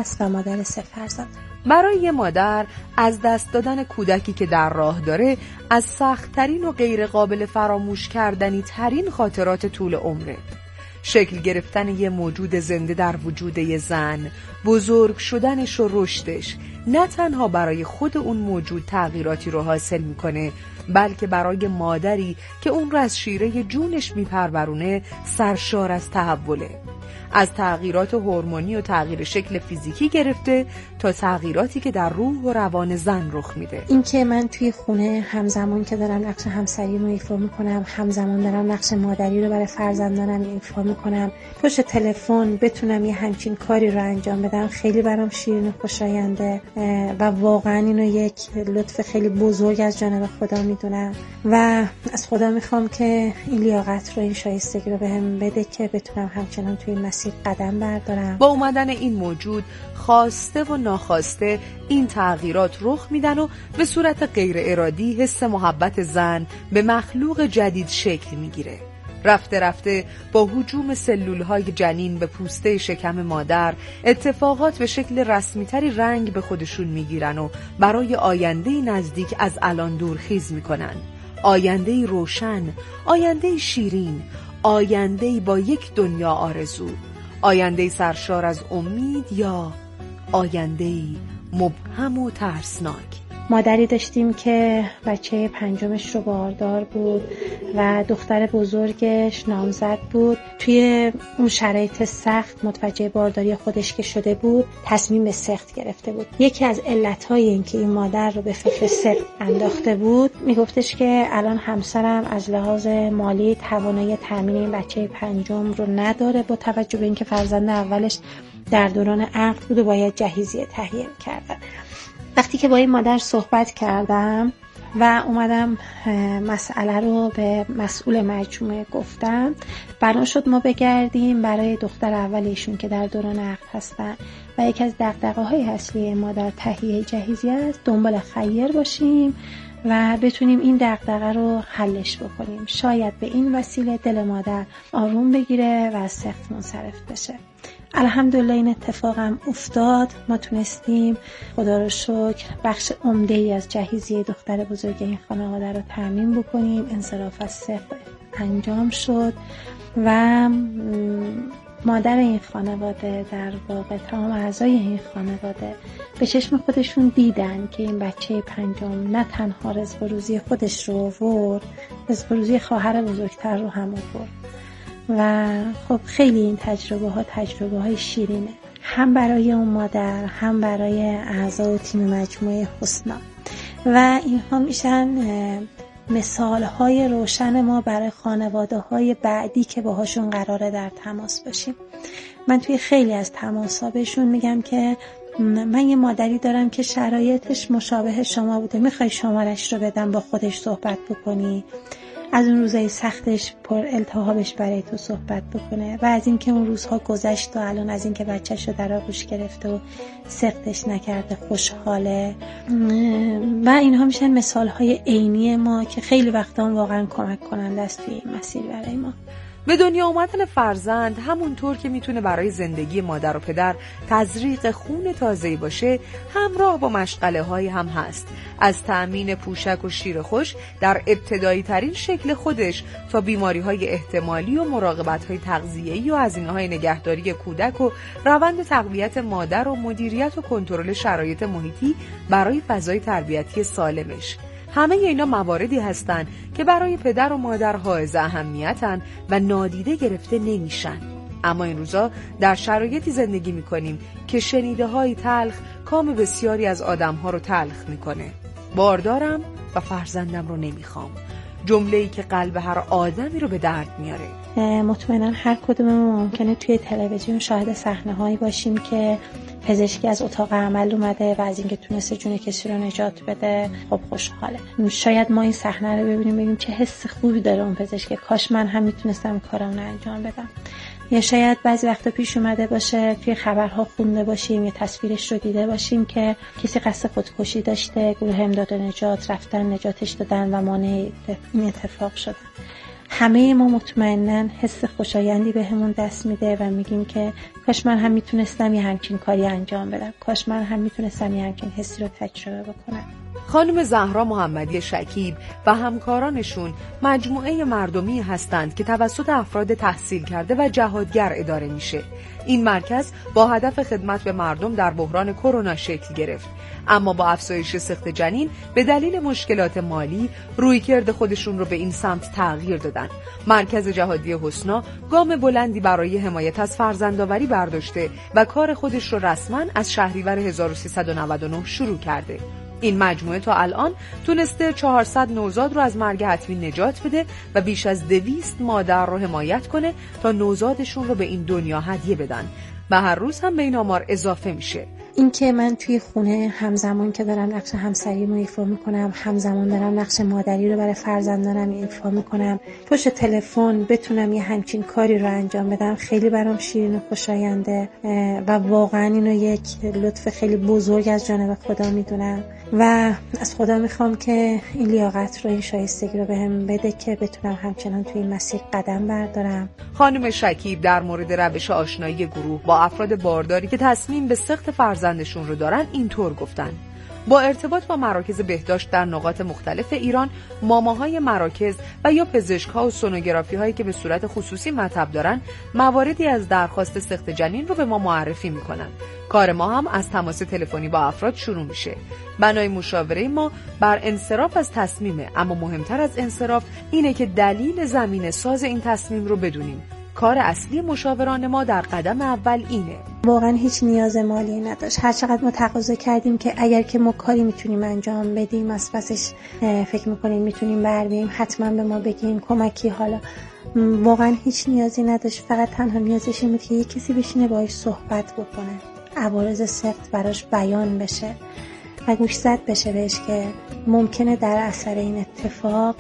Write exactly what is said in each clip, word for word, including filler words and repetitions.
است و مادر سه فرزند. برای یه مادر از دست دادن کودکی که در راه داره از سخت‌ترین و غیر قابل فراموش کردنی ترین خاطرات طول عمره. شکل گرفتن یه موجود زنده در وجود یه زن، بزرگ شدنش و رشدش نه تنها برای خود اون موجود تغییراتی رو حاصل میکنه، بلکه برای مادری که اون رو از شیره جونش میپرورونه سرشار از تحوله. از تغییرات هورمونی و تغییر شکل فیزیکی گرفته تا تغییراتی که در روح و روان زن رخ میده. این که من توی خونه همزمان که دارم نقش همسری رو ایفا میکنم، همزمان دارم نقش مادری رو برای فرزندانم ایفا میکنم، پشت تلفن بتونم یه همچین کاری رو انجام بدم، خیلی برام شیرین و خوشاینده و واقعا اینو یک لطف خیلی بزرگ از جانب خدا میدونم و از خدا میخوام که این لیاقت رو، این شایستگی رو بهم بده که بتونم همچنان توی این مسیر قدم بردارم. با اومدن این موجود خواسته و ناخواسته این تغییرات رخ میدن و به صورت غیر ارادی حس محبت زن به مخلوق جدید شکل میگیره. رفته رفته با هجوم سلولهای جنین به پوسته شکم مادر اتفاقات به شکل رسمیتری رنگ به خودشون میگیرن و برای آیندهی نزدیک از الان دورخیز میکنن. آیندهی روشن، آیندهی شیرین، آیندهی با یک دنیا آرزو، آیندهی سرشار از امید یا آیندهی مبهم و ترسناک. مادری داشتیم که بچه پنجمش رو باردار بود و دختر بزرگش نامزد بود. توی اون شرایط سخت متوجه بارداری خودش که شده بود تصمیم به سقط گرفته بود. یکی از علتهای این که این مادر رو به فکر سقط انداخته بود میگفتش که الان همسرم از لحاظ مالی توانایی تامین این بچه پنجم رو نداره، با توجه به اینکه فرزند اولش در دوران عقد بود و باید جهیزیه تهیه کردن. وقتی که با این مادر صحبت کردم و اومدم مسئله رو به مسئول مجموعه گفتم، بنا شد ما بگردیم برای دختر اول ایشون که در دوران عقد هستن و یکی از دغدغه‌های اصلی مادر تهیه جهیزیه است، دنبال خیر باشیم و بتونیم این دغدغه رو حلش بکنیم. شاید به این وسیله دل مادر آروم بگیره و از سقط منصرف بشه. الحمدلله این اتفاقم افتاد. ما تونستیم خدا رو شکر بخش عمده‌ای از جهیزیه دختر بزرگ این خانواده رو تامین بکنیم. انصراف از سقط انجام شد و مادر این خانواده، در واقع تمام اعضای این خانواده به چشم خودشون دیدن که این بچه پنجم نه تنها رزق و روزی خودش رو آورد، رزق و روزی خواهر بزرگتر رو هم آورد و خب خیلی این تجربه ها تجربه های شیرینه، هم برای اون مادر هم برای اعضا و تیم مجموعه حسنا و اینها میشن مثال های روشن ما برای خانواده های بعدی که باهاشون قراره در تماس باشیم. من توی خیلی از تماس ها بهشون میگم که من یه مادری دارم که شرایطش مشابه شما بوده، میخوای شمارش رو بدم با خودش صحبت بکنی، از اون روزای سختش پر التهابش برای تو صحبت بکنه و از اینکه اون روزها گذشت و الان از اینکه بچه‌ش رو در آغوش گرفته و سقطش نکرده خوشحاله و اینها میشن مثال‌های عینی ما که خیلی وقتا واقعا کمک کننده است توی این مسیر برای ما. به دنیا آمدن فرزند همونطور که میتونه برای زندگی مادر و پدر تزریق خون تازه‌ای باشه، همراه با مشغله های هم هست. از تأمین پوشک و شیر خوش در ابتدایی ترین شکل خودش تا بیماری های احتمالی و مراقبت های تغذیه‌ای و هزینه های نگهداری کودک و روند تقویت مادر و مدیریت و کنترل شرایط محیطی برای فضای تربیتی سالمش. همه اینا مواردی هستن که برای پدر و مادر حائز اهمیتن و نادیده گرفته نمیشن. اما این روزا در شرایطی زندگی میکنیم که شنیده های تلخ کام بسیاری از آدم ها رو تلخ میکنه. باردارم و فرزندم رو نمیخوام، جمله‌ای که قلب هر آدمی رو به درد میاره. مطمئنا هر کدوممون ممکنه توی تلویزیون شاهد صحنه‌هایی باشیم که پزشکی از اتاق عمل اومده و از اینکه تونسته جون کسی رو نجات بده خب خوشحاله. شاید ما این صحنه رو ببینیم بگیم چه حس خوبی داره اون پزشک، کاش من هم میتونستم کارم رو انجام بدم. یا شاید بعضی وقتا پیش اومده باشه توی خبرها خونده باشیم یا تصویرش رو دیده باشیم که کسی قصد خودکشی داشته، گروه امداد و نجات رفتن نجاتش دادن و مانع این اتفاق شدن. همه ما مطمئناً حس خوشایندی بهمون دست میده و میگیم که کاش من هم میتونستم یه همچین کاری انجام بدم، کاش من هم میتونستم یه همچین حسی رو تجربه بکنم. خانم زهرا محمدی شکیب و همکارانشون مجموعه مردمی هستند که توسط افراد تحصیل کرده و جهادگر اداره میشه. این مرکز با هدف خدمت به مردم در بحران کرونا شکل گرفت، اما با افزایش سقط جنین به دلیل مشکلات مالی رویکرد خودشون رو به این سمت تغییر دادن. مرکز جهادی حسنا گام بلندی برای حمایت از فرزندآوری برداشته و کار خودش رو رسما از شهریور هزار و سیصد و نود و نه شروع کرده. این مجموعه تا الان تونسته چهارصد نوزاد رو از مرگ حتمی نجات بده و بیش از دویست مادر رو حمایت کنه تا نوزادشون رو به این دنیا هدیه بدن و هر روز هم به این آمار اضافه میشه. این که من توی خونه همزمان که دارم نقش همسریمو ایفا میکنم، همزمان دارم نقش مادری رو برای فرزندانم ایفا میکنم، پشت تلفن بتونم یه همچین کاری رو انجام بدم، خیلی برام شیرین و خوشاینده و واقعا اینو یک لطف خیلی بزرگ از جانب خدا میدونم و از خدا میخوام که این لیاقت رو، این شایستگی رو بهم بده که بتونم همچنان توی این مسیر قدم بردارم. خانم شکیب در مورد روش آشنایی گروه با افراد بارداری که تصمیم به سقط فرزندشون رو دارن اینطور گفتن: با ارتباط با مراکز بهداشت در نقاط مختلف ایران، ماماهای مراکز و یا پزشک‌ها و سونوگرافی هایی که به صورت خصوصی مطب دارن مواردی از درخواست سقط جنین رو به ما معرفی میکنن. کار ما هم از تماس تلفنی با افراد شروع میشه. بنای مشاوره ما بر انصراف از تصمیمه، اما مهمتر از انصراف اینه که دلیل زمینه ساز این تصمیم رو بدونیم. کار اصلی مشاوران ما در قدم اول اینه. واقعا هیچ نیاز مالی نداشت. هر چقدر ما تقاضا کردیم که اگر که ما کاری میتونیم انجام بدیم، از پسش فکر میکنیم میتونیم بر بیاییم، حتما به ما بگین کمکی. حالا واقعا هیچ نیازی نداشت، فقط تنها نیازش این بود که یک کسی بشینه باهاش صحبت بکنه، عوارض سقط براش بیان بشه و گوشزد بشه بهش که ممکنه در اثر این اتفاق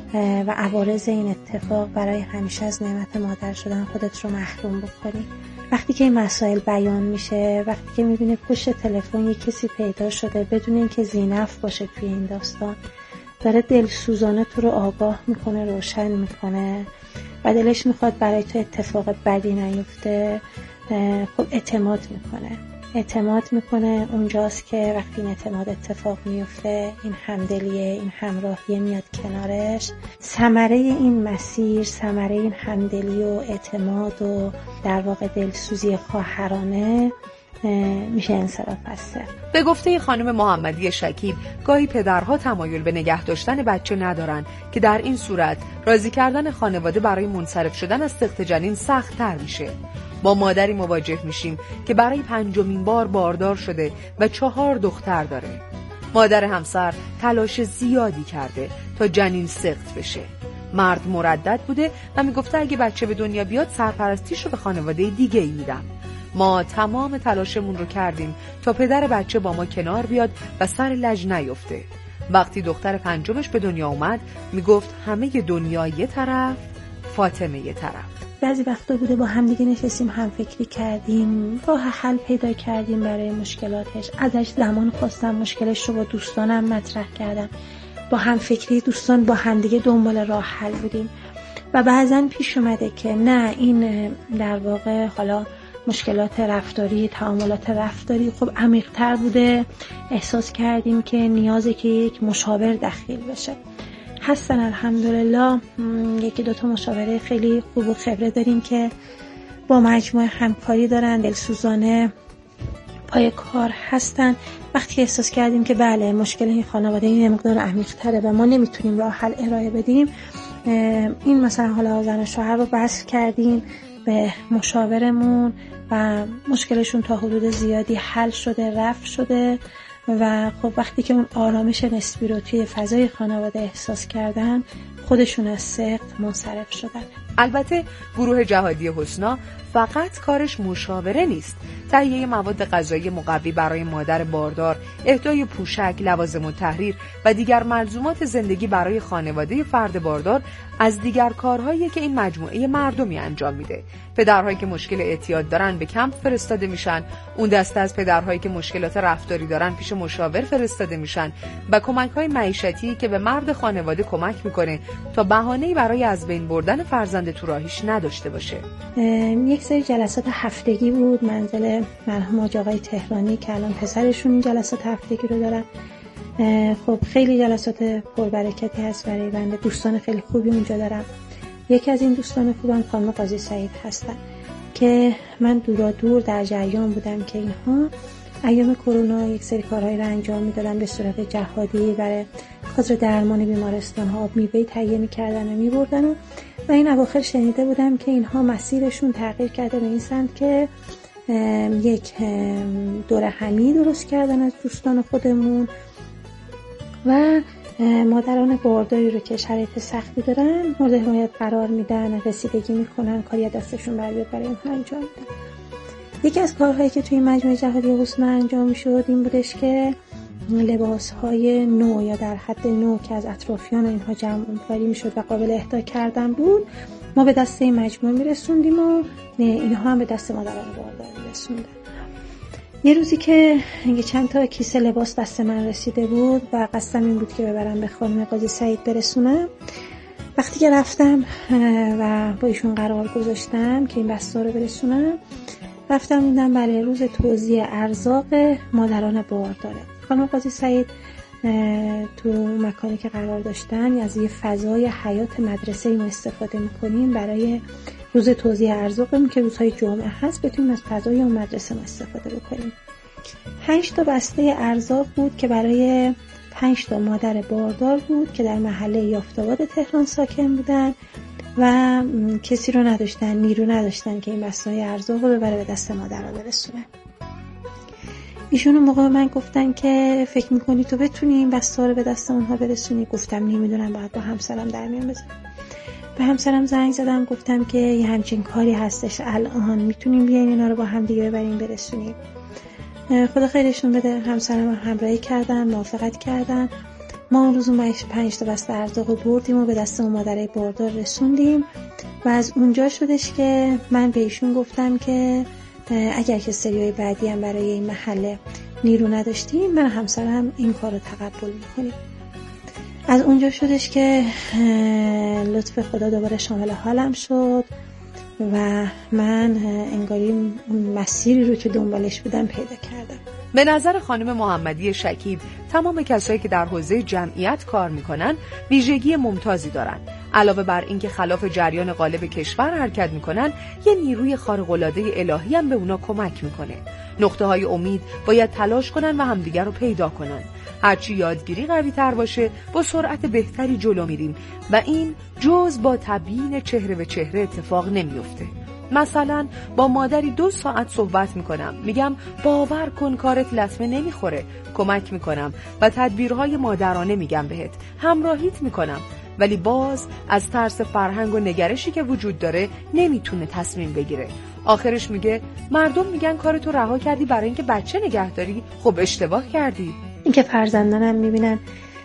و عوارض این اتفاق برای همیشه از نعمت مادر شدن خودت رو محروم بکنی. وقتی که این مسائل بیان میشه، وقتی که میبینه پشت تلفن یک کسی پیدا شده بدون اینکه زینف باشه توی این داستان، داره دلسوزانه تو رو آگاه میکنه، روشن میکنه و دلش میخواد برای تو اتفاق بدی نیفته، خب اعتماد میکنه. اعتماد میکنه اونجاست که وقتی این اعتماد اتفاق میفته، این همدلیه، این همراهیه میاد کنارش، ثمره این مسیر، ثمره این همدلی و اعتماد و در واقع دلسوزی خواهرانه میشه انصراف از سقط. به گفته خانم محمدی شکیب، گاهی پدرها تمایل به نگه داشتن بچه ندارن که در این صورت راضی کردن خانواده برای منصرف شدن از سقط جنین سخت تر میشه. با مادری مواجه میشیم که برای پنجمین بار باردار شده و چهار دختر داره. مادر همسر تلاش زیادی کرده تا جنین سقط بشه. مرد مردد بوده و میگفته اگه بچه به دنیا بیاد سرپرستیش رو به خانواده دیگه ای میدم. ما تمام تلاشمون رو کردیم تا پدر بچه با ما کنار بیاد و سر لج نیفته. وقتی دختر پنجمش به دنیا اومد میگفت همه دنیا یه طرف، فاطمه یه طرف. بعضی وقتا بوده با هم دیگه نشستیم، هم فکری کردیم، راه حل پیدا کردیم برای مشکلاتش. ازش زمان خواستم، مشکلش رو با دوستانم مطرح کردم، با هم فکری دوستان با هم دیگه دنبال راه حل بودیم و بعضن پیش اومده که نه، این در واقع حالا مشکلات رفتاری، تعاملات رفتاری خب عمیق‌تر بوده. احساس کردیم که نیازه که یک مشاور دخیل بشه. هستن الحمدلله، یکی دوتا مشاوره خیلی خوب و خبره داریم که با مجموعه همکاری دارن، دلسوزانه پای کار هستن. وقتی احساس کردیم که بله مشکل این خانواده این مقدار عمیق‌تره و ما نمیتونیم راه حل ارائه بدیم، این مثلا حالا زن و شوهر رو وصل کردیم به مشاورمون و مشکلشون تا حدود زیادی حل شده، رفع شده و خب وقتی که اون آرامش نسبی رو توی فضای خانواده احساس کردن، خودشون از سقط منصرف شدن. البته گروه جهادی حسنا فقط کارش مشاوره نیست. تهیه مواد غذایی مقوی برای مادر باردار، اهدای پوشک، لوازم التحریر و دیگر ملزومات زندگی برای خانواده فرد باردار از دیگر کارهایی که این مجموعه مردمی انجام میده. پدرهایی که مشکل اعتیاد دارن به کمپ فرستاده میشن، اون دسته از پدرهایی که مشکلات رفتاری دارن پیش مشاور فرستاده میشن و کمک‌های معیشتی که به مرد خانواده کمک میکنه تا بهانه‌ای برای از بین بردن فرزند تو راهیش نداشته باشه. یک سری جلسات هفتگی بود منزل مرحوم حاج آقای تهرانی که الان پسرشون این جلسات هفتگی رو دارن. خب خیلی جلسات پربرکتی هست برای بنده، دوستان خیلی خوبی اونجا دارم. یکی از این دوستان خوبم خانم قاضی سعید هستن که من دورا دور در جریان بودم که اینها ایام کرونا یک سری کارهایی رو انجام میدادن به صورت جهادی برای کادر درمان بیمارستان ها، آب میوه تهیه میکردن و میبردن و, و این اواخر شنیده بودم که اینها مسیرشون تغییر کرده به این سمت که یک دوره همی درست کردن از دوستان خودمون و مادران بارداری رو که شرایط سختی دارن مورد حمایت قرار میدن، رسیدگی میکنن، کاری دستشون بر بیاد برای اونها انجام میدن. یکی از کارهایی که توی مجموعه جهادی حسنا انجام میشد این بودش که لباسهای نو یا در حد نو که از اطرافیان اینها جمع آوری میشد و قابل اهدا کردن بود ما به دست این مجموعه میرسوندیم و اینها هم به دست مادران باردار میرسوندن. یه روزی که یه چند تا کیسه لباس دست من رسیده بود و قصدم این بود که ببرم به خانم قاضی سعید برسونم، وقتی که رفتم و با ایشون قرار گذاشتم که این بسته رو برسونم، رفتم دیدم بله روز توزیع ارزاق مادران بارداره. خانم قاضی سعید تو مکانی که قرار داشتن از یه فضای حیات مدرسه‌ای ما استفاده می‌کنیم برای روز توزیع ارزاقمون که روزهای جمعه هست بتونیم از فضای اون مدرسه ما استفاده بکنیم. پنج تا بسته ارزاق بود که برای پنج تا مادر باردار بود که در محله یافت‌آباد تهران ساکن بودن و کسی رو نداشتن، نیرو نداشتن که این بسته‌های ارزاق رو ببره به دست مادرها برسونه. ایشون اون موقع به من گفتن که فکر میکنی تو بتونی این بسته رو به دست اونها برسونی؟ گفتم نمیدونم، باید با همسرم در میون بذارم. به همسرم زنگ زدم گفتم که یه همچین کاری هستش الان میتونیم بیاین اینا رو با هم دیگه ببریم برسونیم. خدا خیرشون بده، همسرم همراهی کردن، موافقت کردن. ما اون روز اون پنج تا بسته ارزاق بردیم و به دست اون مادرای باردار رسوندیم و از اونجا شدش که من به ایشون گفتم که اگر که سریای بعدی هم برای این محله نیرو نداشتیم من همسرم این کار رو تقبل میکنیم. از اونجا شدش که لطف خدا دوباره شامل حالم شد و من انگاری مسیری رو که دنبالش بودم پیدا کردم. به نظر خانم محمدی شکیب تمام کسایی که در حوزه جمعیت کار میکنن ویژگی ممتازی دارن. علاوه بر اینکه خلاف جریان غالب کشور حرکت میکنن، یه نیروی خارق‌العاده الهی هم به اونا کمک میکنه. نقطه های امید باید تلاش کنن و همدیگر رو پیدا کنن. هرچی یادگیری قوی تر باشه با سرعت بهتری جلو میریم و این جز با تبیین چهره به چهره اتفاق نمیفته. مثلا با مادری دو ساعت صحبت میکنم، میگم باور کن کارت لطمه نمیخوره، کمک میکنم و تدبیرهای مادرانه میگم بهت، همراهیت میکنم، ولی باز از ترس فرهنگ و نگرشی که وجود داره نمیتونه تصمیم بگیره. آخرش میگه مردم میگن کارتو رها کردی برای اینکه بچه نگه داری، خب اشتباه کردی. اینکه فرزندانم میبینن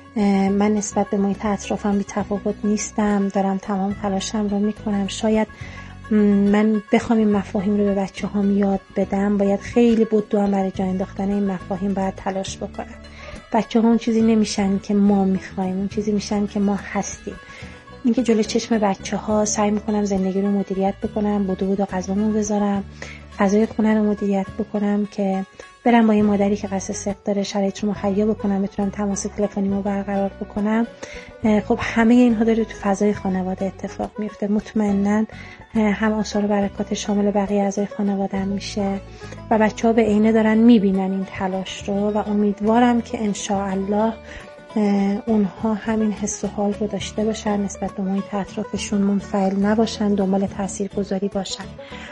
من نسبت به محیط اطرافم بی تفاوت نیستم، دارم تمام تلاشم رو میکنم، شاید من بخوام این مفاهیم رو به بچه هم یاد بدم باید خیلی بدو هم برای جا انداختن این مفاهیم باید تلاش بکنم. بچه ها اون چیزی نمیشن که ما میخوایم، اون چیزی میشن که ما هستیم. اینکه جلوی چشم بچه ها سعی میکنم زندگی رو مدیریت بکنم، بدو بدو غذامو بذارم، فضای خونه رو مدیریت بکنم که برم با یه مادری که قصد سقط داره شرایط رو مهیا بکنم، بتونم تماس تلفنیمو برقرار بکنم. خب همه اینها داره تو فضای خانواده اتفاق میفته. مطمئناً هم آثار و برکات شامل بقیه اعضای خانواده میشه و بچه‌ها به عینه دارن میبینن این تلاش رو و امیدوارم که انشاءالله اونها همین حس و حال رو داشته باشن، نسبت به محیط اطرافشون منفعل نباشن، دنبال تاثیرگذاری باشن.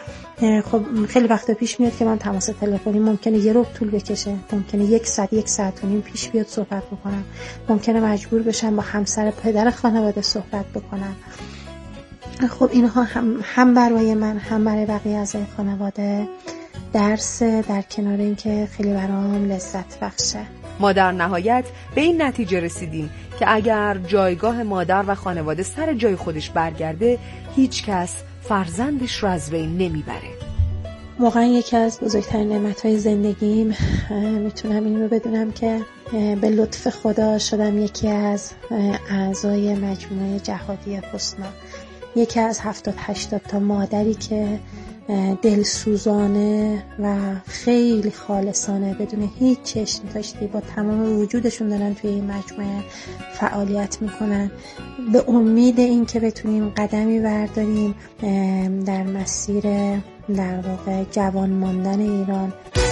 خب خیلی وقتا پیش میاد که من تماس تلفنی ممکنه یه ربع طول بکشه، ممکنه یک ساعت یک ساعت و نیم پیش بیاد صحبت بکنم، ممکنه مجبور بشم با همسر پدر خانواده صحبت بکنم. خب اینها هم هم برای من هم برای بقیه اعضای خانواده درس، در کنار اینکه خیلی برام لذت بخشه. ما در نهایت به این نتیجه رسیدیم که اگر جایگاه مادر و خانواده سر جای خودش برگرده، هیچ کس فرزندش رو از وی نمیبره. واقعا یکی از بزرگترین نعمت‌های زندگیم میتونم این رو بدونم که به لطف خدا شدم یکی از اعضای مجموعه جهادی حسنا، یکی از هفتاد هشتاد تا مادری که دلسوزانه و خیلی خالصانه بدون هیچ چشم داشتی با تمام وجودشون دارن توی این مجموعه فعالیت میکنن، به امید این که بتونیم قدمی برداریم در مسیر در واقع جوان ماندن ایران.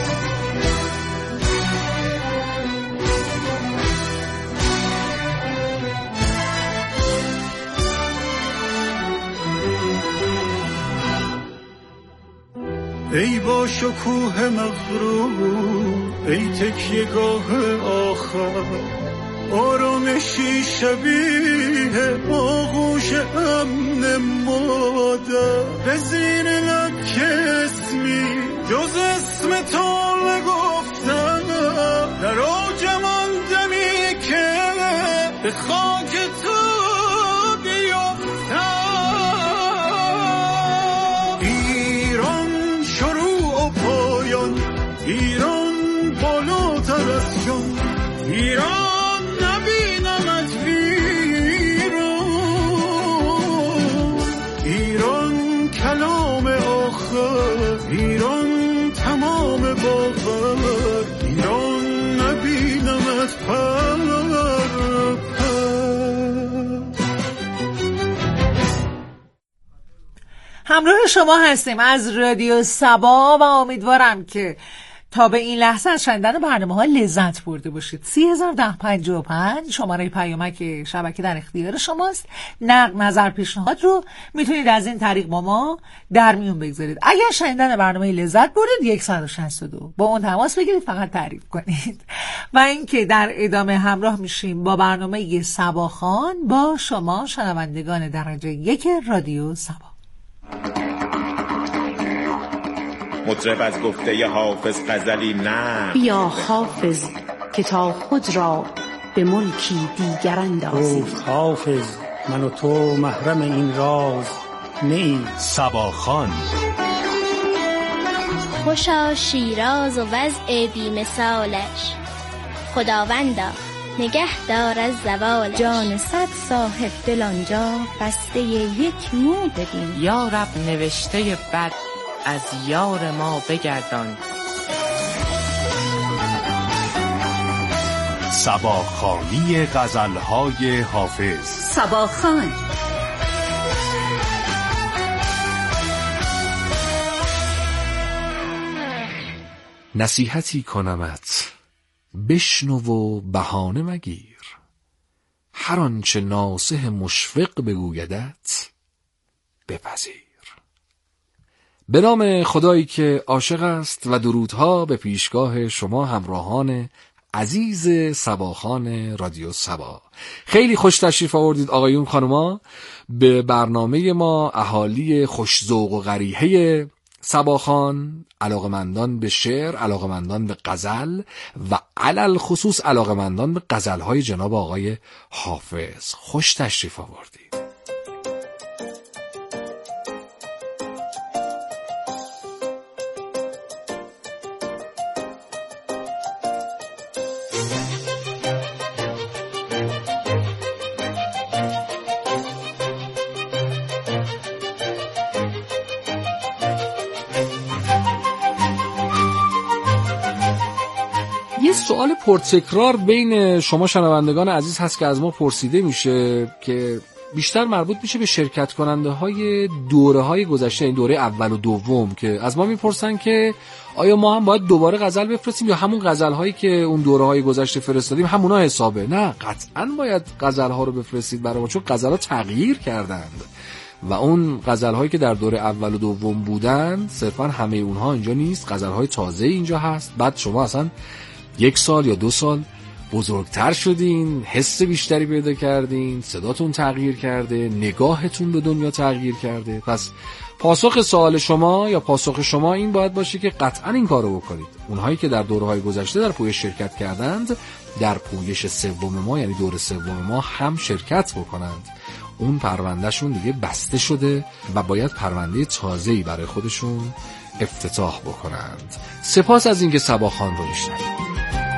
ای با شکوه مغرور، ای تکیه‌گاه آخر، آرامشی شبیه آغوش امن مادر، به زیر لب که اسمی جز اسم تو نگفتم، در اوج ماندمی که به خاک تو بیفتم. ایران بالاتر از جان، ایران نبینمت ویران، ایران کلام آخر، ایران تمام باور، ایران نبینمت پر پر. همراه شما هستیم از رادیو سبا و امیدوارم که تا به این لحظه از شنیدن برنامه ها لذت برده باشید. سی هزار ده پنجاه و پنج شماره پیامک شبکه در اختیار شماست. نقد، نظر، پیشنهاد رو میتونید از این طریق با ما در میون بگذارید. اگر شنیدن برنامه لذت بردید صد و شصت و دو با اون تماس بگیرید، فقط تعریف کنید. و اینکه در ادامه همراه میشیم با برنامه سباخان با شما شنوندگان درجه یک رادیو سبا. مطرب از گفته حافظ غزلی نه، بیا حافظ که تا خود را به ملکی دیگر اندازی. گفت حافظ من و تو محرم این راز نیست. سباخان. خوشا شیراز و وضع بی مثالش، خداوندا نگه دار از زوالش. جان صد صاحب دل آنجا بسته یک مو ببین. یا رب نوشته بد از یار ما بگردان. سباخانی غزلهای حافظ. سباخان. نصیحتی کنمت بشنو و بهانه مگیر، هر آنچه ناصح مشفق بگویدت بپذیر. به نام خدایی که عاشق است و درودها به پیشگاه شما همراهان عزیز سباخان رادیو سبا. خیلی خوش تشریف آوردید آقایون خانوما به برنامه ما اهالی خوش‌ذوق و قریحه سباخان، علاقمندان به شعر، علاقمندان به غزل و علل خصوص علاقمندان به غزل‌های جناب آقای حافظ. خوش تشریف آوردید. سوال پرتکرار بین شما شنوندگان عزیز هست که از ما پرسیده میشه که بیشتر مربوط میشه به شرکت کننده های دوره های گذشته، این دوره اول و دوم، که از ما میپرسن که آیا ما هم باید دوباره غزل بفرستیم یا همون غزل هایی که اون دوره های گذشته فرستادیم همونا حسابه؟ نه، قطعا باید غزل ها رو بفرستید برای ما، چون غزل ها تغییر کردند و اون غزل هایی که در دوره اول و دوم بودن صرفا همه اونها اینجا نیست، غزل های تازه اینجا هست. بعد شما اصلا یک سال یا دو سال بزرگتر شدین، حس بیشتری پیدا کردین، صداتون تغییر کرده، نگاهتون به دنیا تغییر کرده. پس پاسخ سوال شما یا پاسخ شما این باید باشه که قطعا این کارو بکنید. اونهایی که در دوره‌های گذشته در پویش شرکت کردند، در پویش سوم ما یعنی دور سوم ما هم شرکت بکنند. اون پروندهشون دیگه بسته شده و باید پرونده تازه‌ای برای خودشون افتتاح بکنند. سپاس از اینکه صبا خان رو میشنوید.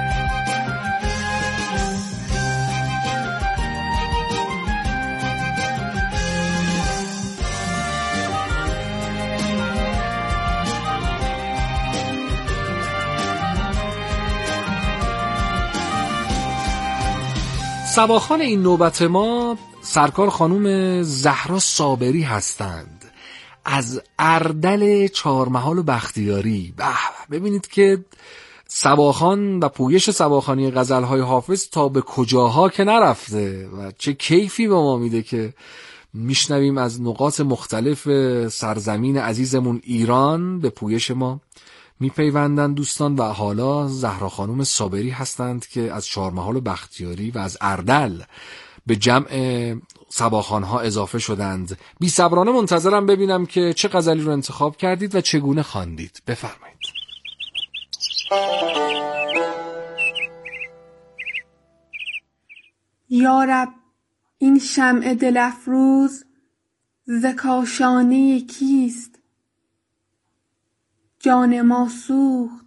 سباخان این نوبت ما سرکار خانوم زهرا صابری هستند از اردل چهارمحال و بختیاری. به ببینید که سباخان و پویش سباخانی غزل‌های حافظ تا به کجاها که نرفته و چه کیفی به ما میده که میشنویم از نقاط مختلف سرزمین عزیزمون ایران به پویش ما میپیوندن دوستان. و حالا زهرا خانوم صابری هستند که از چهارمحال و بختیاری و از اردل به جمع سباخانها اضافه شدند. بی صبرانه منتظرم ببینم که چه غزلی رو انتخاب کردید و چگونه خواندید. بفرمایید. یارب این شمع دل افروز ز کاشانه کیست؟ جان ما سوخت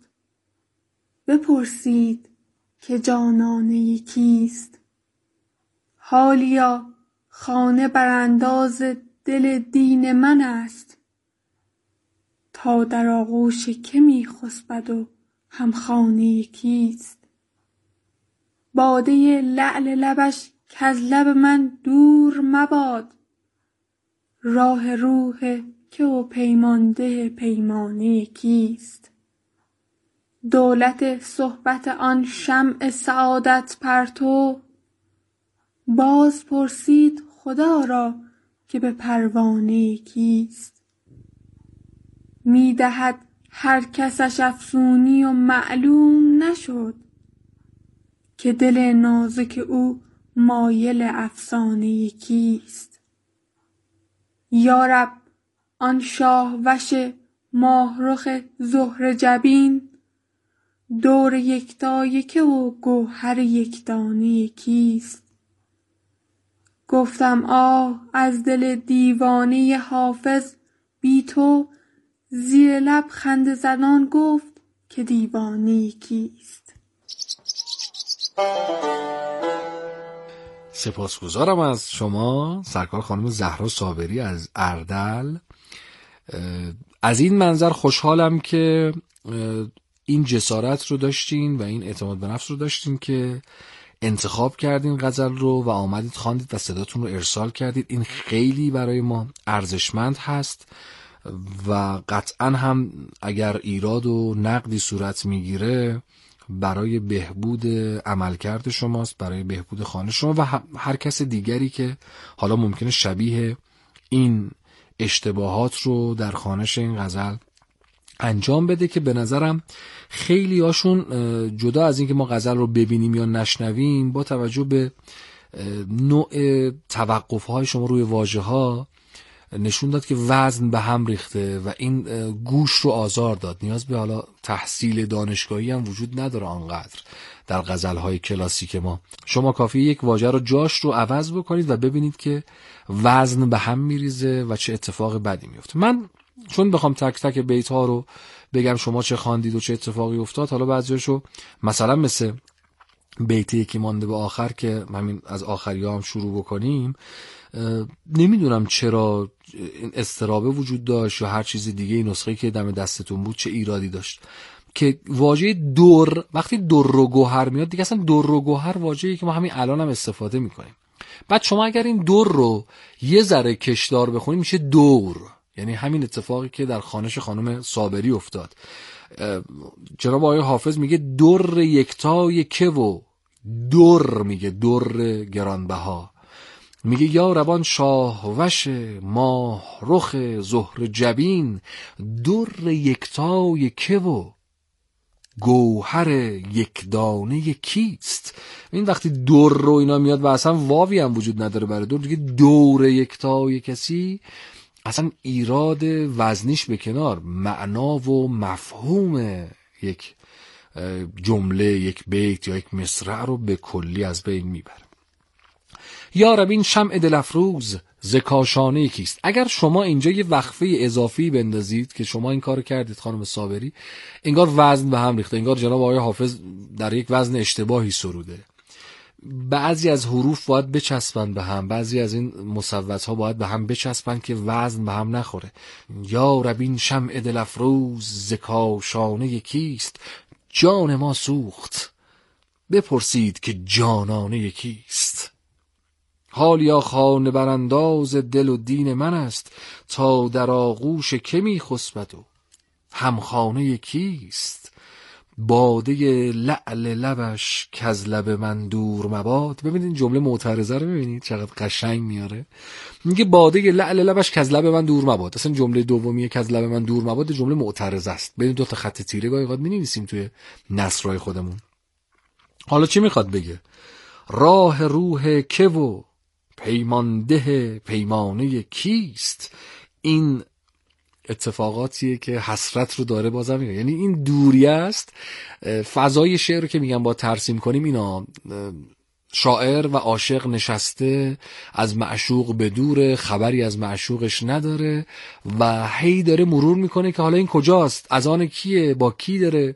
بپرسید که جانانه کیست؟ حالیا خانه برانداز دل دین من است، تا در آغوش که می خسبد و هم خانه کیست؟ باده لعل لبش کز لب من دور مباد، راه روح که او پیمانده پیمانه کیست؟ دولت صحبت آن شمع سعادت پرتو، باز پرسید خدا را که به پروانه کیست؟ می دهد هر کسش افسونی و معلوم نشد، که دل نازک او مایل افسانه کیست؟ یارب آن شاه وش ماهرخ زهر جبین، دور یکتای که و گوهر یکدانه کیست؟ گفتم آه از دل دیوانه حافظ بی تو، زیر لب خنده زنان گفت که دیوانه کیست؟ سپاسگزارم از شما سرکار خانم زهرا صابری از اردل. از این منظر خوشحالم که این جسارت رو داشتین و این اعتماد به نفس رو داشتین که انتخاب کردین غزل رو و آمدید خواندید و صداتون رو ارسال کردید. این خیلی برای ما ارزشمند هست و قطعا هم اگر ایراد و نقدی صورت میگیره برای بهبود عملکرد شماست، برای بهبود خوانش شما و هر کس دیگری که حالا ممکنه شبیه این اشتباهات رو در خوانش این غزل انجام بده، که به نظرم خیلی هاشون جدا از اینکه ما غزل رو ببینیم یا نشنویم، با توجه به نوع توقف‌های شما روی واژه‌ها نشون داد که وزن به هم ریخته و این گوش رو آزار داد. نیاز به حالا تحصیل دانشگاهی هم وجود نداره آنقدر در غزل‌های کلاسیک ما. شما کافیه یک واژه رو جاش رو عوض بکنید و ببینید که وزن به هم میریزه و چه اتفاق بدی میفته. من چون بخوام تک تک بیت‌ها رو بگم شما چه خواندید و چه اتفاقی افتاد، حالا بعضیاشو مثلا مثل بیت یکی مانده به آخر که همین از آخری‌ها هم شروع بکنیم، نمیدونم چرا این استرابه وجود داشت یا هر چیز دیگه، این نسخه که دم دستتون بود چه ایرادی داشت که واژه دور وقتی دور و گوهر میاد دیگه اصلا دور و گوهر واژه‌ای که ما همین الان هم استفاده میکنیم. بعد شما اگر این دور رو یه ذره کشدار بخونید میشه دور، یعنی همین اتفاقی که در خوانش خانم صابری افتاد. جناب آقای حافظ میگه دور یکتای که و دور میگه دور گرانبها، میگه یا ربان شاه وش ماه رخ زهر جبین، دور یکتای که و گوهر یک دانه کیست. این وقتی دور رو اینا میاد و اصلا واوی هم وجود نداره برای دور، دیگه دور یکتای کسی، اصلا ایراد وزنیش به کنار، معنا و مفهوم یک جمله، یک بیت یا یک مصرع رو به کلی از بین میبره. یا رب این شمع دل افروز ز کاشانه کیست. اگر شما اینجا یه وقفه اضافی بندازید که شما این کارو کردید خانم صابری، انگار وزن به هم ریخته، انگار جناب آقای حافظ در یک وزن اشتباهی سروده. بعضی از حروف باید بچسبن به هم، بعضی از این مصوت‌ها باید به هم بچسبن که وزن به هم نخوره. یا رب این شمع دل افروز ز کاشانه کیست، جان ما سوخت بپرسید که جانانه کیست. حالیا خانه برانداز دل و دین من است، تا در آغوش که می خسبد و همخانه کیست. باده لعل لبش کز لب من دور مباد. ببینید جمله معترضه رو ببینید چقدر قشنگ میاره. میگه باده لعل لبش کز لب من دور مباد. اصلا جمله دومیه کز لب من دور مباد جمله معترضه است. ببینید دو تا خط تیره گاهی اوقات می‌نویسیم توی نثرهای خودمون. حالا چی میخواد بگه؟ راه روح که و پیمانده پیمانه کیست. این اتفاقاتیه که حسرت رو داره بازم میگه، یعنی این دوری است. فضای شعر رو که میگم با ترسیم کنیم، اینا شاعر و عاشق نشسته از معشوق به دور، خبری از معشوقش نداره و هی داره مرور میکنه که حالا این کجاست، از آن کیه، با کی داره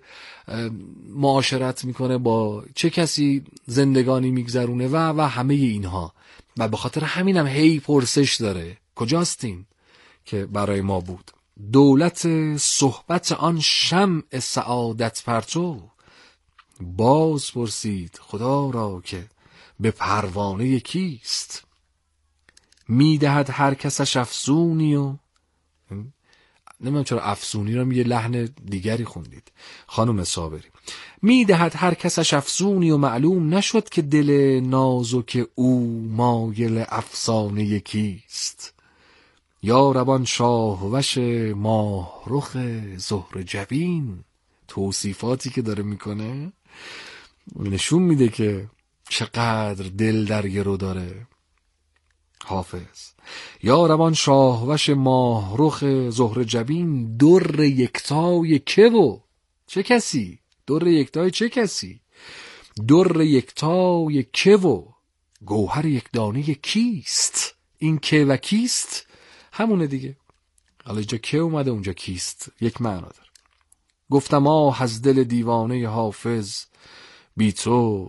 معاشرت میکنه، با چه کسی زندگانی میگذرونه و و همه اینها. و به خاطر همینم هی پرسش داره کجاست این که برای ما بود. دولت صحبت آن شمع سعادت پرتو، باز پرسید خدا را که به پروانه کیست. میدهد هر کسش افسونی و نمیدونم چرا افسونی را یه لحن دیگری خوندید خانم صابری. میدهد هر کسش افسونی و معلوم نشد که دل نازک او مایل افسانه کیست. یا ربان شاهوش ماه رخ زهر جبین. توصیفاتی که داره میکنه نشون میده که چقدر دل در گرو داره حافظ. یا ربان شاهوش ماه رخ زهر جبین، در یکتای که و چه کسی، در یکتای چه کسی، در یکتای که و گوهر یک دانه کیست. این که و کیست همونه دیگه. حالا اینجا که اومده اونجا کیست، یک معنا داره. گفتم آه از دل دیوانه حافظ بی تو.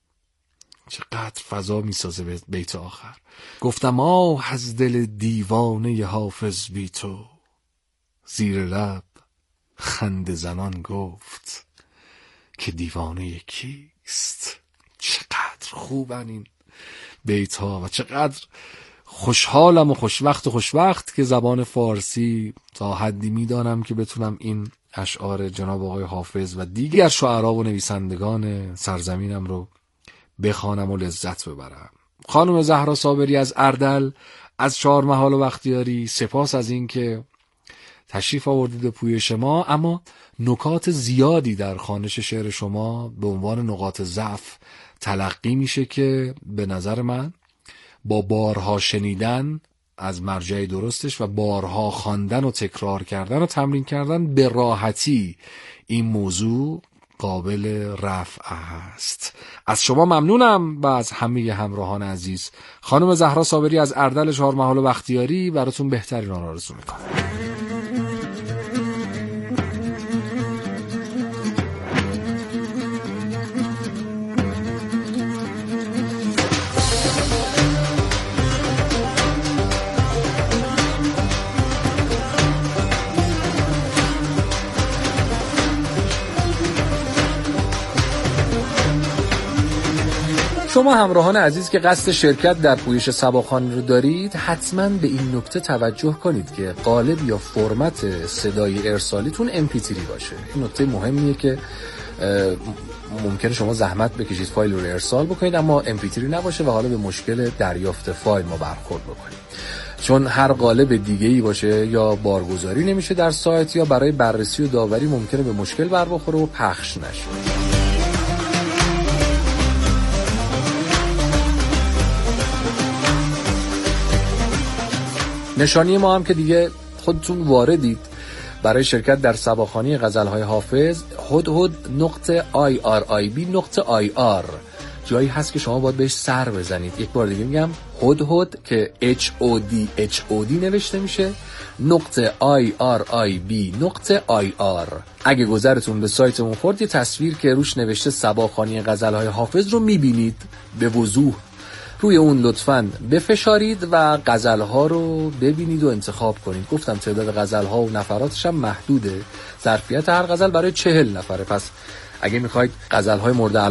چقدر فضا میسازه به بیت آخر. گفتم آه از دل دیوانه حافظ بی تو، زیر لب خنده زنان گفت که دیوانه کیست. چقدر خوبن این بیت ها و چقدر خوشحالم و خوشوقت و خوشوقت که زبان فارسی تا حدی میدانم که بتونم این اشعار جناب آقای حافظ و دیگر شاعرها و نویسندگان سرزمینم رو بخوانم و لذت ببرم. خانم زهرا صابری از اردل از چهارمحال و بختیاری، سپاس از این که تشریف آوردید به پویش ما. اما نکات زیادی در خوانش شعر شما به عنوان نقاط ضعف تلقی میشه که به نظر من با بارها شنیدن از مرجع درستش و بارها خواندن و تکرار کردن و تمرین کردن به راحتی این موضوع قابل رفع است. از شما ممنونم و از همه همراهان عزیز. خانم زهرا صابری از اردل چهارمحال و بختیاری براتون بهترین را آرزو میکنم. شما همراهان عزیز که قصد شرکت در پویش صباخوانی رو دارید، حتما به این نکته توجه کنید که قالب یا فرمت صدای ارسالیتون ام پی تری باشه. این نکته مهمیه که ممکنه شما زحمت بکشید فایل رو ارسال بکنید اما ام پی تری نباشه و حالا به مشکل دریافت فایل ما برخورد بکنید، چون هر قالب دیگه‌ای باشه یا بارگذاری نمیشه در سایت یا برای بررسی و داوری ممکنه به مشکل بر بخوره و پخش نشه. نشانی ما هم که دیگه خودتون واردید برای شرکت در سباخوانی غزل‌های حافظ، هدهد نقطه آی آر آی بی نقطه آی آر جایی هست که شما باید بهش سر بزنید. یک بار دیگه میگم هدهد که اچ او دی اچ او دی نوشته میشه نقطه آی آر آی بی نقطه آی آر. اگه گذرتون به سایتمون خورد یه تصویر که روش نوشته سباخوانی غزل‌های حافظ رو میبینید به وضوح. روی اون لطفاً بفشارید و غزل‌ها رو ببینید و انتخاب کنید. گفتم تعداد غزل‌ها و نفراتش هم محدوده. ظرفیت هر غزل برای چهل نفره. پس اگه میخواید غزل‌های مورد